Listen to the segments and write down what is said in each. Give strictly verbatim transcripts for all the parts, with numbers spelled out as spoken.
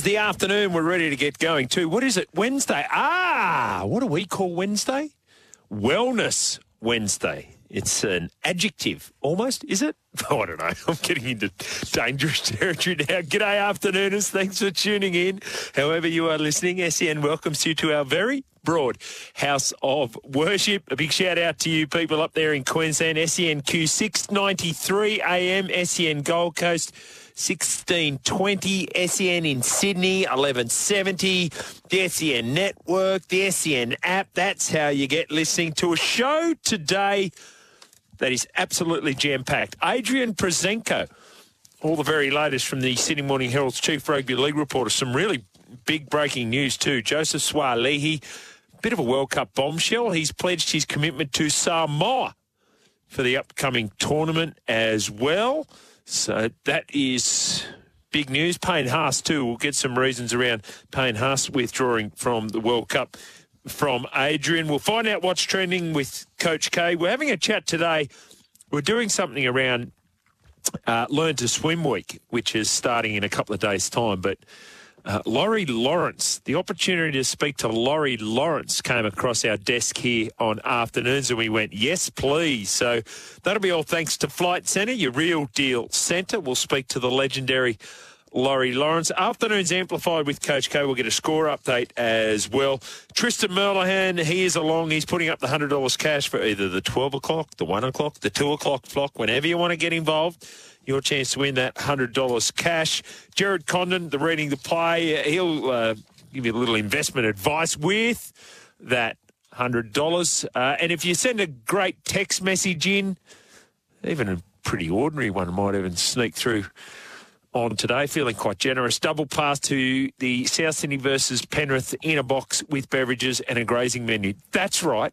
the afternoon. We're ready to get going too. What is it? Wednesday. Ah, what do we call Wednesday? Wellness Wednesday. It's an adjective, almost, is it? Oh, I don't know. I'm getting into dangerous territory now. G'day, afternooners. Thanks for tuning in. However you are listening, S E N welcomes you to our very broad house of worship. A big shout out to you people up there in Queensland. S E N Q six ninety-three A M, S E N Gold Coast sixteen twenty, S E N in Sydney eleven seventy, the S E N network, the S E N app. That's how you get listening to a show today that is absolutely jam-packed. Adrian Proszenko, all the very latest from the Sydney Morning Herald's chief rugby league reporter. Some really big breaking news too. Joseph Suaalii, bit of a World Cup bombshell. He's pledged his commitment to Samoa for the upcoming tournament as well. So that is big news. Payne Haas too. We'll get some reasons around Payne Haas withdrawing from the World Cup from Adrian. We'll find out what's trending with Coach K. We're having a chat today. We're doing something around uh, Learn to Swim Week, which is starting in a couple of days' time. But uh, Laurie Lawrence, the opportunity to speak to Laurie Lawrence came across our desk here on Afternoons, and we went, yes, please. So that'll be all thanks to Flight Centre, your real deal centre. We'll speak to the legendary Laurie Lawrence. Afternoons amplified with Coach K. We'll get a score update as well. Tristan Merlihan, he is along. He's putting up the one hundred dollars cash for either the twelve o'clock, the one o'clock, the two o'clock flock. Whenever you want to get involved, your chance to win that one hundred dollars cash. Jared Condon, the Reading the Play, he'll uh, give you a little investment advice with that one hundred dollars. Uh, and if you send a great text message in, even a pretty ordinary one might even sneak through on today, feeling quite generous. Double pass to the South Sydney versus Penrith inner box with beverages and a grazing menu. That's right.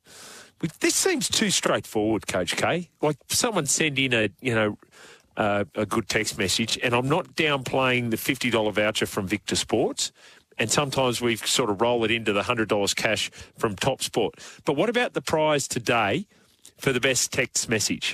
This seems too straightforward, Coach K. Like someone send in a, you know, uh, a good text message, and I'm not downplaying the fifty dollars voucher from Victor Sports, and sometimes we sort of roll it into the one hundred dollars cash from Top Sport. But what about the prize today for the best text message?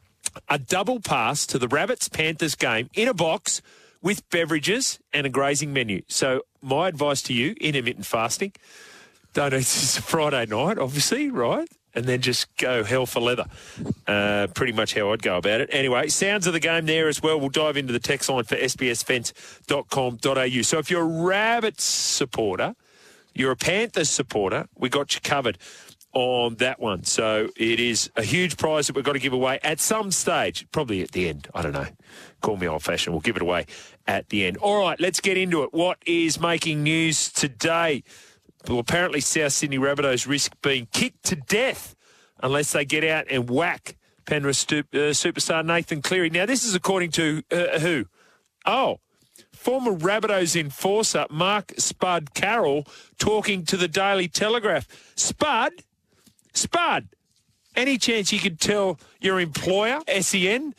A double pass to the Rabbits-Panthers game in a box with beverages and a grazing menu. So my advice to you, intermittent fasting, don't eat this Friday night, obviously, right? And then just go hell for leather. Uh, pretty much how I'd go about it. Anyway, sounds of the game there as well. We'll dive into the text line for s b s fence dot com dot a u. So if you're a Rabbits supporter, you're a Panthers supporter, we got you covered on that one. So it is a huge prize that we've got to give away at some stage, probably at the end. I don't know. Call me old-fashioned. We'll give it away at the end. All right, let's get into it. What is making news today? Well, apparently South Sydney Rabbitohs risk being kicked to death unless they get out and whack Penrith stu- uh, superstar Nathan Cleary. Now, this is according to uh, who? Oh, former Rabbitohs enforcer Mark Spud Carroll talking to the Daily Telegraph. Spud? Spud, any chance you could tell your employer, S E N,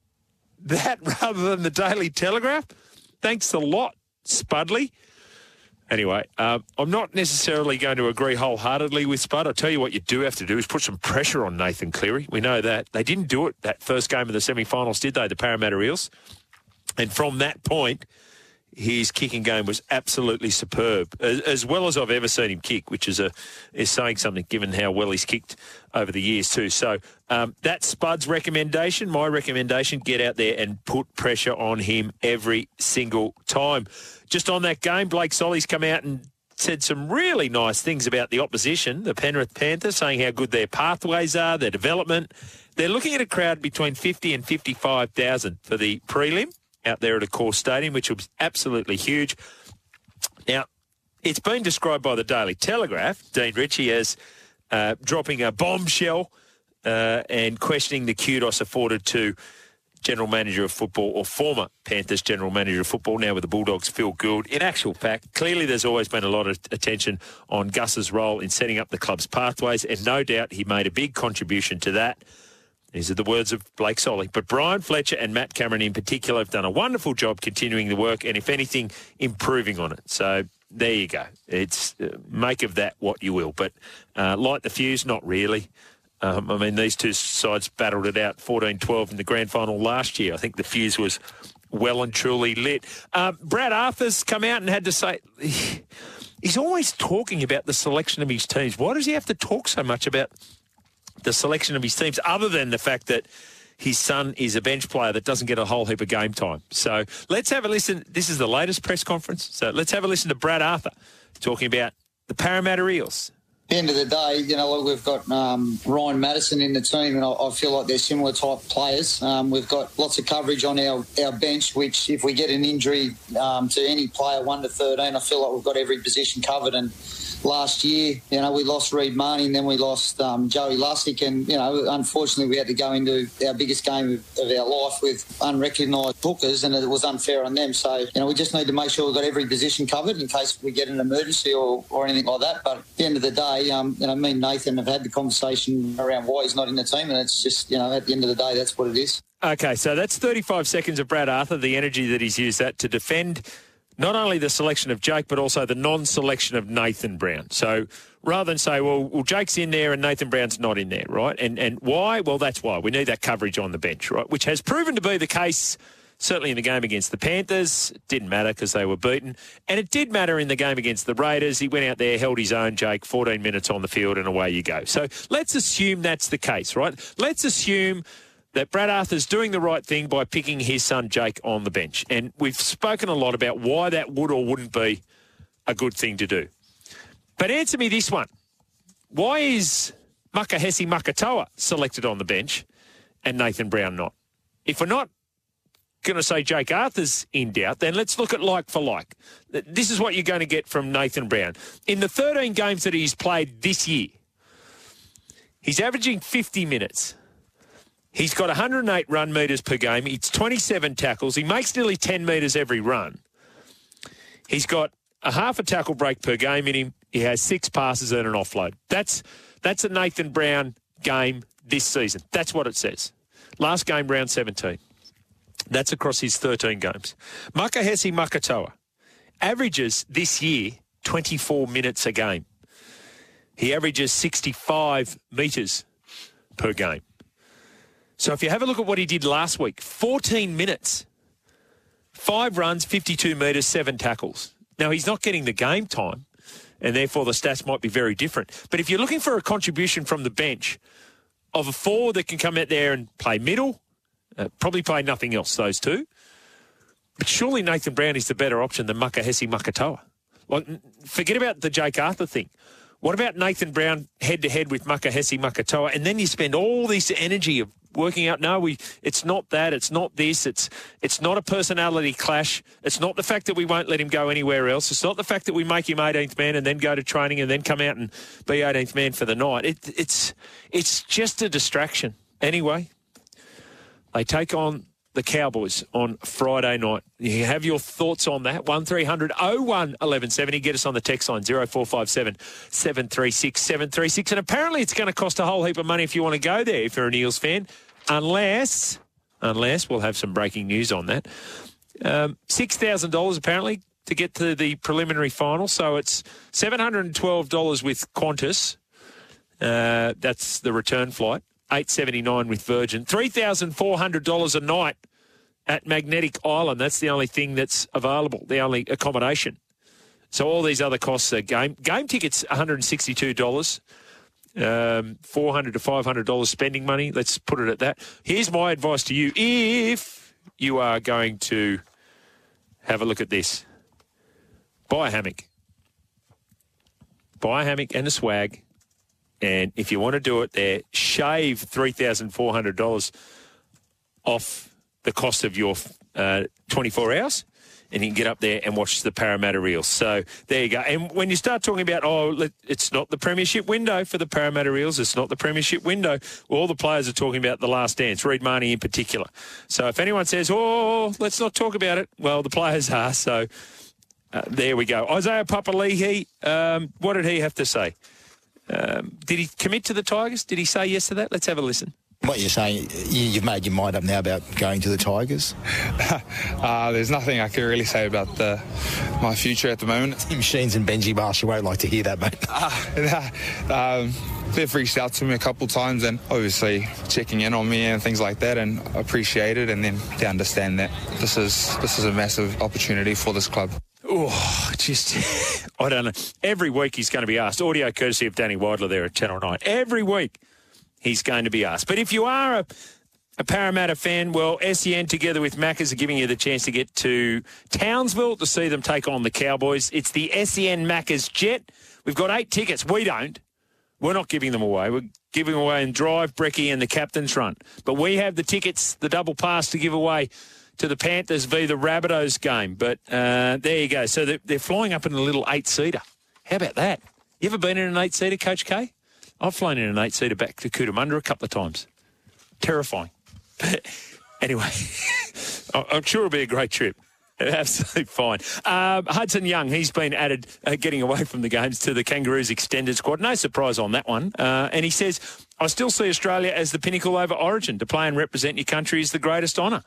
that rather than the Daily Telegraph? Thanks a lot, Spudley. Anyway, uh, I'm not necessarily going to agree wholeheartedly with Spud. I'll tell you what you do have to do is put some pressure on Nathan Cleary. We know that. They didn't do it that first game of the semi-finals, did they, the Parramatta Eels? And from that point, his kicking game was absolutely superb, as, as well as I've ever seen him kick, which is a is saying something given how well he's kicked over the years too. So um, that's Spud's recommendation. My recommendation, get out there and put pressure on him every single time. Just on that game, Blake Solly's come out and said some really nice things about the opposition, the Penrith Panthers, saying how good their pathways are, their development. They're looking at a crowd between fifty and fifty-five thousand for the prelim out there at a core stadium, which was absolutely huge. Now, it's been described by the Daily Telegraph, Dean Ritchie, as uh, dropping a bombshell uh, and questioning the kudos afforded to General Manager of Football, or former Panthers General Manager of Football, now with the Bulldogs, Phil Gould. In actual fact, clearly there's always been a lot of attention on Gus's role in setting up the club's pathways, and no doubt he made a big contribution to that. These are the words of Blake Solly. But Brian Fletcher and Matt Cameron in particular have done a wonderful job continuing the work and, if anything, improving on it. So there you go. It's uh, make of that what you will. But uh, light the fuse, not really. Um, I mean, these two sides battled it out fourteen twelve in the grand final last year. I think the fuse was well and truly lit. Uh, Brad Arthur's come out and had to say... He's always talking about the selection of his teams. Why does he have to talk so much about the selection of his teams, other than the fact that his son is a bench player that doesn't get a whole heap of game time? So let's have a listen. This is the latest press conference. So let's have a listen to Brad Arthur talking about the Parramatta Eels. At the end of the day, you know, we've got um, Ryan Madison in the team, and I, I feel like they're similar type players. Um, we've got lots of coverage on our, our bench, which if we get an injury um, to any player, one to thirteen, I feel like we've got every position covered. And last year, you know, we lost Reed Marnie, and then we lost um, Joey Lussick, and, you know, unfortunately we had to go into our biggest game of, of our life with unrecognised hookers, and it was unfair on them. So, you know, we just need to make sure we've got every position covered in case we get an emergency or, or anything like that. But at the end of the day, um, you know, me and Nathan have had the conversation around why he's not in the team, and it's just, you know, at the end of the day, that's what it is. Okay, so that's thirty-five seconds of Brad Arthur, the energy that he's used that to defend not only the selection of Jake, but also the non-selection of Nathan Brown. So rather than say, well, well, Jake's in there and Nathan Brown's not in there, right? And and why? Well, that's why. We need that coverage on the bench, right? Which has proven to be the case, certainly in the game against the Panthers. It didn't matter because they were beaten. And it did matter in the game against the Raiders. He went out there, held his own, Jake, fourteen minutes on the field, and away you go. So let's assume that's the case, right? Let's assume that Brad Arthur's doing the right thing by picking his son Jake on the bench. And we've spoken a lot about why that would or wouldn't be a good thing to do. But answer me this one. Why is Makahesi Makatoa selected on the bench and Nathan Brown not? If we're not going to say Jake Arthur's in doubt, then let's look at like for like. This is what you're going to get from Nathan Brown. In the thirteen games that he's played this year, he's averaging fifty minutes. He's got one hundred eight run metres per game. It's twenty-seven tackles. He makes nearly ten metres every run. He's got a half a tackle break per game in him. He has six passes and an offload. That's that's a Nathan Brown game this season. That's what it says. Last game, round seventeen. That's across his thirteen games. Makahesi Makatoa averages this year twenty-four minutes a game. He averages sixty-five metres per game. So if you have a look at what he did last week, fourteen minutes, five runs, fifty-two metres, seven tackles. Now, he's not getting the game time, and therefore the stats might be very different. But if you're looking for a contribution from the bench of a forward that can come out there and play middle, uh, probably play nothing else, those two, but surely Nathan Brown is the better option than Makahesi Makatoa. Like, forget about the Jake Arthur thing. What about Nathan Brown head-to-head with Makahesi Makatoa, and then you spend all this energy of working out, no, we it's not that, it's not this, it's it's not a personality clash, it's not the fact that we won't let him go anywhere else, it's not the fact that we make him eighteenth man and then go to training and then come out and be eighteenth man for the night. It, it's it's just a distraction. Anyway, they take on the Cowboys on Friday night. You have your thoughts on that. one three hundred oh one eleven seventy. Get us on the text line zero four five seven seven three six seven three six. And apparently it's going to cost a whole heap of money if you want to go there, if you're an Eels fan. Unless, unless we'll have some breaking news on that. Um, six thousand dollars apparently to get to the preliminary final. So it's seven hundred twelve dollars with Qantas. Uh, that's the return flight. eight seventy-nine with Virgin. three thousand four hundred dollars a night at Magnetic Island. That's the only thing that's available, the only accommodation. So all these other costs are game. Game tickets, one hundred sixty-two dollars. Um, four hundred to five hundred dollars spending money. Let's put it at that. Here's my advice to you. If you are going to have a look at this, buy a hammock. Buy a hammock and a swag. And if you want to do it there, shave three thousand four hundred dollars off the cost of your uh, twenty-four hours, and you can get up there and watch the Parramatta Eels. So there you go. And when you start talking about, oh, it's not the premiership window for the Parramatta Eels, it's not the premiership window, well, all the players are talking about the last dance, Reed Marnie in particular. So if anyone says, oh, let's not talk about it, well, the players are. So uh, there we go. Isaiah Papali'i, um, what did he have to say? Um, did he commit to the Tigers? Did he say yes to that? Let's have a listen. What you're saying, you've made your mind up now about going to the Tigers? uh, there's nothing I can really say about the, my future at the moment. Tim Sheens and Benji Marshall won't like to hear that, mate. Uh, um, they've reached out to me a couple times and obviously checking in on me and things like that, and appreciate it, and then they understand that this is this is a massive opportunity for this club. Oh, just, I don't know. Every week he's going to be asked. Audio courtesy of Danny Weidler there at Channel nine. Every week he's going to be asked. But if you are a, a Parramatta fan, well, S E N together with Maccas are giving you the chance to get to Townsville to see them take on the Cowboys. It's the S E N Maccas Jet. We've got eight tickets. We don't. We're not giving them away. We're giving away in Drive, Brecky and the Captain's Run. But we have the tickets, the double pass to give away to the Panthers v the Rabbitohs game. But uh, there you go. So they're, they're flying up in a little eight-seater. How about that? You ever been in an eight-seater, Coach K? I've flown in an eight-seater back to Cootamundra a couple of times. Terrifying. But anyway, I'm sure it'll be a great trip. Absolutely fine. Um, Hudson Young, he's been added, uh, getting away from the games, to the Kangaroos extended squad. No surprise on that one. Uh, and he says, I still see Australia as the pinnacle over Origin. To play and represent your country is the greatest honour.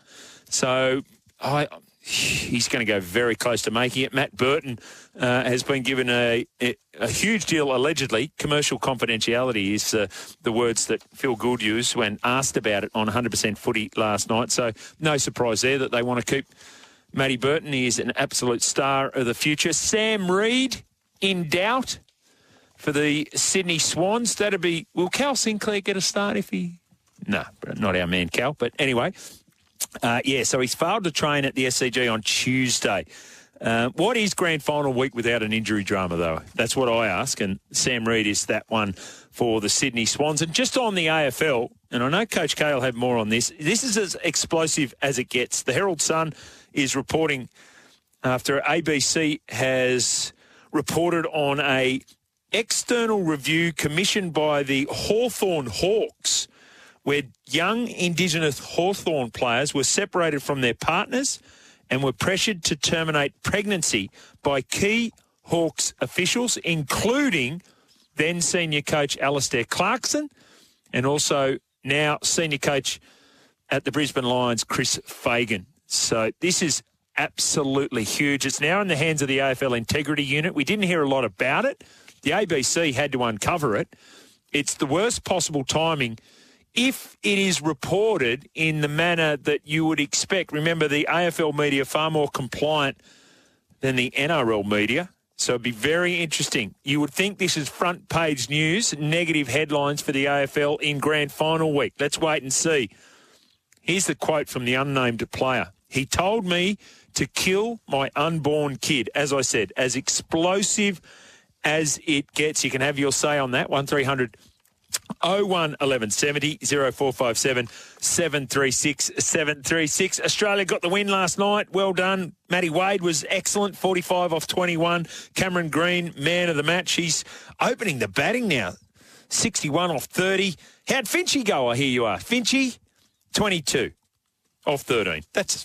So I, he's going to go very close to making it. Matt Burton uh, has been given a, a, a huge deal, allegedly. Commercial confidentiality is uh, the words that Phil Gould used when asked about it on one hundred percent footy last night. So no surprise there that they want to keep Matty Burton. He is an absolute star of the future. Sam Reid in doubt for the Sydney Swans. That'd be, will Cal Sinclair get a start if he... No, not our man Cal. But anyway, uh, yeah, so he's failed to train at the S C G on Tuesday. Uh, what is grand final week without an injury drama, though? That's what I ask, and Sam Reid is that one for the Sydney Swans. And just on the A F L, and I know Coach K will have more on this, this is as explosive as it gets. The Herald Sun is reporting after A B C has reported on a external review commissioned by the Hawthorn Hawks, where young Indigenous Hawthorn players were separated from their partners and were pressured to terminate pregnancy by key Hawks officials, including then senior coach Alistair Clarkson and also now senior coach at the Brisbane Lions, Chris Fagan. So this is absolutely huge. It's now in the hands of the A F L Integrity Unit. We didn't hear a lot about it. The A B C had to uncover it. It's the worst possible timing if it is reported in the manner that you would expect. Remember, the A F L media are far more compliant than the N R L media. So it'd be very interesting. You would think this is front page news, negative headlines for the A F L in grand final week. Let's wait and see. Here's the quote from the unnamed player. He told me to kill my unborn kid. As I said, as explosive as it gets. You can have your say on that. one three hundred oh one eleven seventy, oh four five seven, seven three six, seven three six. Australia got the win last night. Well done. Matty Wade was excellent, forty-five off twenty-one. Cameron Green, man of the match. He's opening the batting now, sixty-one off thirty. How'd Finchy go, I hear you are? Finchy, twenty-two off thirteen. That's...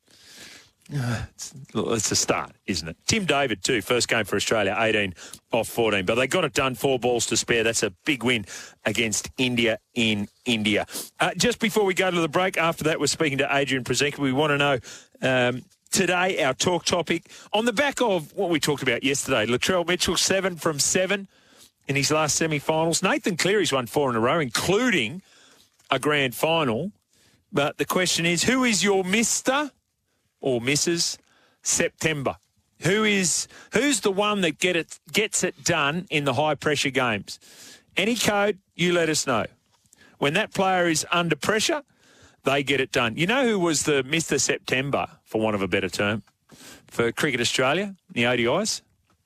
Uh, it's, it's a start, isn't it? Tim David, too, first game for Australia, eighteen off fourteen. But they got it done, four balls to spare. That's a big win against India in India. Uh, just before we go to the break, after that, we're speaking to Adrian Prozenko. We want to know um, today, our talk topic, on the back of what we talked about yesterday. Latrell Mitchell, seven from seven in his last semi-finals. Nathan Cleary's won four in a row, including a grand final. But the question is, who is your Mister or Missus September? Who is who's the one that get it gets it done in the high pressure games? Any code, you let us know. When that player is under pressure, they get it done. You know who was the Mister September, for want of a better term, for Cricket Australia, the O D Is?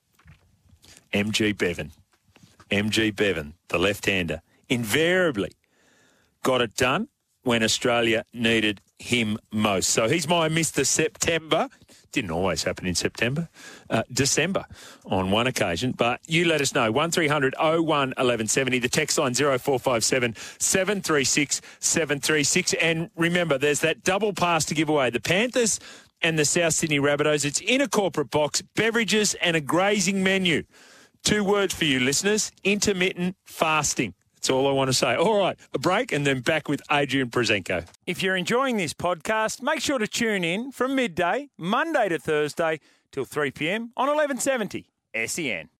M G Bevan. M G Bevan, the left-hander, invariably got it done when Australia needed him most. So he's my Mister September. Didn't always happen in September. Uh, December on one occasion. But you let us know. one three hundred oh one eleven seventy. The text line oh four five seven, seven three six, seven three six. And remember, there's that double pass to give away. The Panthers and the South Sydney Rabbitohs. It's in a corporate box, beverages and a grazing menu. Two words for you listeners: intermittent fasting. That's all I want to say. All right, a break and then back with Adrian Prozenko. If you're enjoying this podcast, make sure to tune in from midday, Monday to Thursday, till three p.m. on eleven seventy S E N.